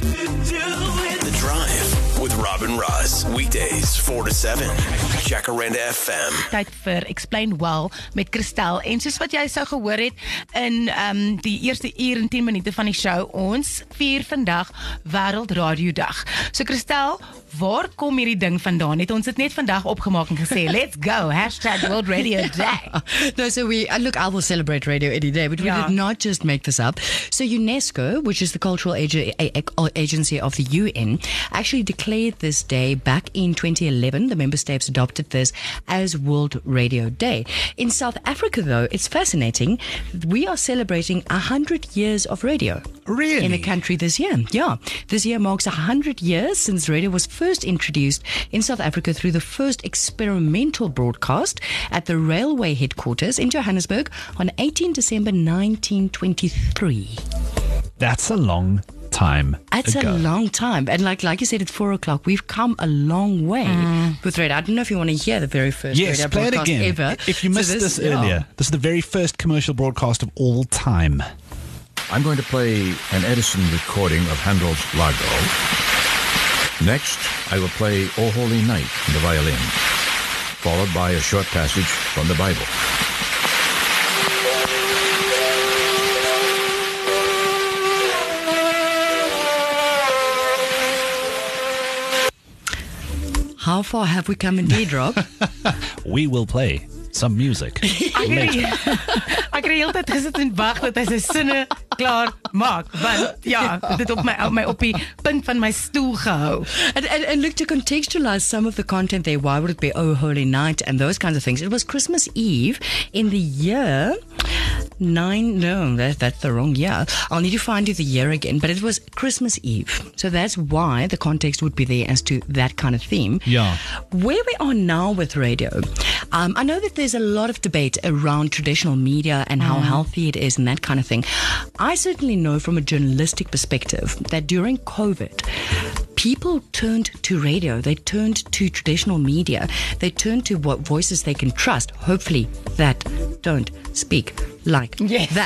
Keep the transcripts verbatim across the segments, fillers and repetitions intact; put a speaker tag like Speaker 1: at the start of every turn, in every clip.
Speaker 1: The Drive with Robin Ross. Weekdays four to seven. Jacaranda F M.
Speaker 2: Tyd vir Explain Well met Christel. En soos wat jy sou gehoor het in um, die eerste uur en tien minute van die show, ons vier vandag Wêreld Radio Dag. So Christel, waar kom hierdie ding vandaan? Het ons dit net vandag opgemaak en gesê, let's go, hashtag World Radio Day.
Speaker 3: No, so we, uh, look, I will celebrate radio any day, but we
Speaker 2: Yeah.
Speaker 3: did not just make this up. So UNESCO, which is the cultural ag- a- a- agency of the U N, actually declared this day back in twenty eleven. The member states adopted this as World Radio Day. In South Africa, though, it's fascinating. We are celebrating one hundred years of radio.
Speaker 4: Really?
Speaker 3: In the country this year. Yeah. This year marks one hundred years since radio was first introduced in South Africa through the first experimental broadcast at the railway headquarters in Johannesburg on eighteenth December nineteen twenty-three.
Speaker 4: That's a long time
Speaker 3: That's
Speaker 4: ago.
Speaker 3: a long time. And like like you said, at four o'clock, we've come a long way
Speaker 2: Mm.
Speaker 3: with radio. I don't know if you want to hear the very first
Speaker 4: Yes,
Speaker 3: radio
Speaker 4: play it
Speaker 3: broadcast
Speaker 4: again.
Speaker 3: ever.
Speaker 4: If you
Speaker 3: So
Speaker 4: missed this,
Speaker 3: yeah.
Speaker 4: earlier, this is the very first commercial broadcast of all time.
Speaker 5: I'm going to play an Edison recording of Handel's Largo. Next, I will play O Holy Night on the violin, followed by a short passage from the Bible.
Speaker 3: How far have we come indeed, Rob?
Speaker 4: We will play some music.
Speaker 2: Ek het ek het die hele tyd gesit en wag dat hy sy sinne klaar maak, want ja, dit het op my, op my op die punt van my stoel gehou.
Speaker 3: And, and, and look, to contextualize some of the content there, why would it be Oh Holy Night and those kinds of things? It was Christmas Eve in the year nine, no, that, that's the wrong year. I'll need to find you the year again, but it was Christmas Eve. So that's why the context would be there as to that kind of theme.
Speaker 4: Yeah.
Speaker 3: Where we are now with radio, um, I know that there's a lot of debate around traditional media and how healthy it is and that kind of thing. I certainly know from a journalistic perspective that during COVID, people turned to radio, they turned to traditional media, they turned to what voices they can trust, hopefully that don't speak like
Speaker 2: Yes.
Speaker 3: that.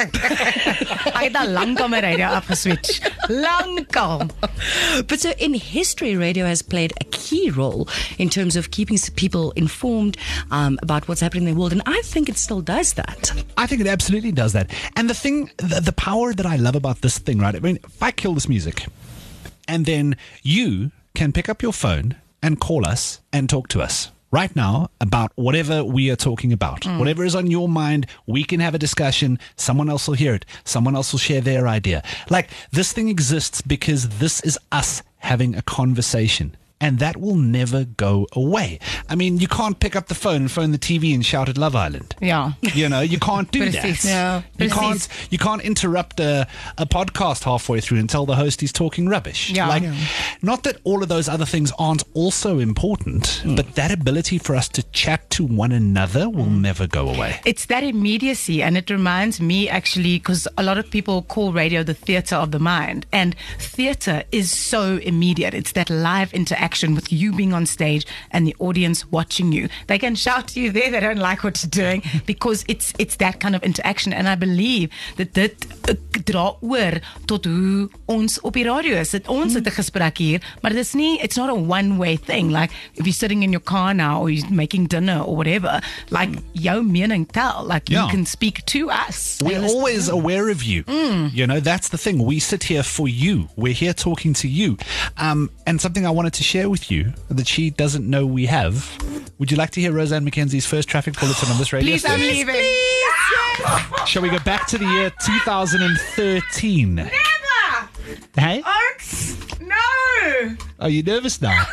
Speaker 2: Ek het al lank al my radio afgeswitch. Lankal.
Speaker 3: But so in history, radio has played a key role in terms of keeping s- people informed um, about what's happening in the world, and I think it still does that.
Speaker 4: I think it absolutely does that. And the thing, the, the power that I love about this thing, right? I mean, if I kill this music, and then you can pick up your phone and call us and talk to us right now about whatever we are talking about. Mm. Whatever is on your mind, we can have a discussion. Someone else will hear it. Someone else will share their idea. Like, this thing exists because this is us having a conversation. And that will never go away. I mean, you can't pick up the phone and phone the T V and shout at Love Island.
Speaker 2: Ja.
Speaker 4: You know, you can't do
Speaker 2: Precies.
Speaker 4: that.
Speaker 2: Ja,
Speaker 4: you
Speaker 2: precies.
Speaker 4: can't you can't interrupt a, a podcast halfway through and tell the host he's talking rubbish.
Speaker 2: Ja.
Speaker 4: Like,
Speaker 2: Ja.
Speaker 4: not that all of those other things aren't also important, but that ability for us to chat to one another will never go away.
Speaker 2: It's that immediacy, and it reminds me actually, because a lot of people call radio the theatre of the mind, and theatre is so immediate. It's that live interaction with you being on stage and the audience watching you. They can shout to you there, they don't like what you're doing, because it's it's that kind of interaction. And I believe that dit uh, dra oor tot hoe ons op die radio is. Dit ons het 'n gesprek hier, maar dit is nie, it's not a one way thing. Like if you're sitting in your car now or you're making dinner or whatever, like jou mening tel, like
Speaker 4: Yeah.
Speaker 2: you can speak to us.
Speaker 4: We're always aware of you. You know, that's the thing. We sit here for you. We're here talking to you. Um, and something I wanted to share with you that she doesn't know we have. Would you like to hear Roseanne McKenzie's first traffic bulletin on this radio
Speaker 2: Please, I'm
Speaker 4: station?
Speaker 2: leaving.
Speaker 4: Shall we go back to the year two thousand thirteen?
Speaker 2: Never!
Speaker 4: Hey?
Speaker 2: Oaks! No!
Speaker 4: Are you nervous now?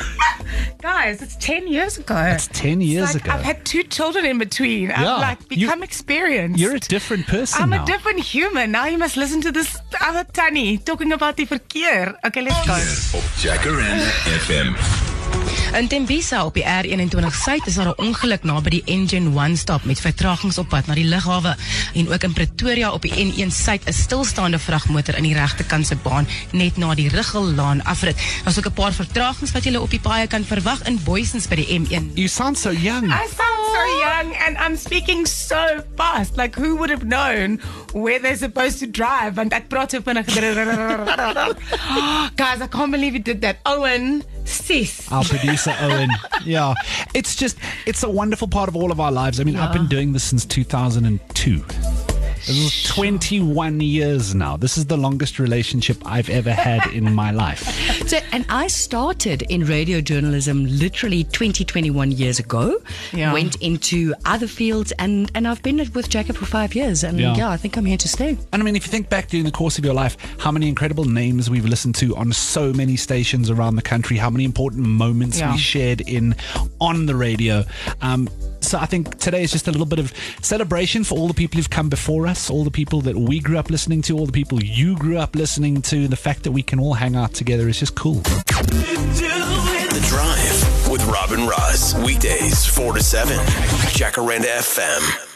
Speaker 2: Guys, it's ten years ago.
Speaker 4: It's ten years
Speaker 2: It's like
Speaker 4: ago.
Speaker 2: I've had two children in between.
Speaker 4: Yeah.
Speaker 2: I've like
Speaker 4: You-
Speaker 2: become experienced.
Speaker 4: You're a different person
Speaker 2: I'm
Speaker 4: now.
Speaker 2: a different human. Now you must listen to this other Tanny talking about the verkeer. Okay, let's go.
Speaker 1: Op Jacaranda F M.
Speaker 2: In Tembisa op die R eenentwintig Suid is daar 'n ongeluk naby die Engine one stop met vertragings op pad na die lughawe, en ook in Pretoria op die N een Suid 'n stilstaande vragmotor in die regterkant se baan net na die Riggellaan afrit. Daar's ook 'n paar vertragings wat jy op die paaie kan verwag in Boysens by die M een.
Speaker 4: You sound so young.
Speaker 2: I sound so young and I'm speaking so fast. Like, who would have known where they're supposed to drive? And that brought up guys, I can't believe you did that. Owen, sis.
Speaker 4: Our producer, Owen. Yeah. It's just, it's a wonderful part of all of our lives. I mean,
Speaker 2: Yeah.
Speaker 4: I've been doing this since two thousand two. This is twenty-one years now. This is the longest relationship I've ever had in my life.
Speaker 3: So, and I started in radio journalism literally twenty, twenty-one years ago.
Speaker 2: Yeah.
Speaker 3: Went into other fields, and, and I've been with Jacob for five years. And
Speaker 4: Yeah.
Speaker 3: yeah. I think I'm here to stay.
Speaker 4: And I mean, if you think back during the course of your life, how many incredible names we've listened to on so many stations around the country, how many important moments
Speaker 2: Yeah.
Speaker 4: we shared in on the radio. Um, so I think today is just a little bit of celebration for all the people who've come before us, all the people that we grew up listening to, all the people you grew up listening to. The fact that we can all hang out together is just cool.
Speaker 1: The Drive with Robin Ross. Weekdays, four to seven. Jacaranda F M.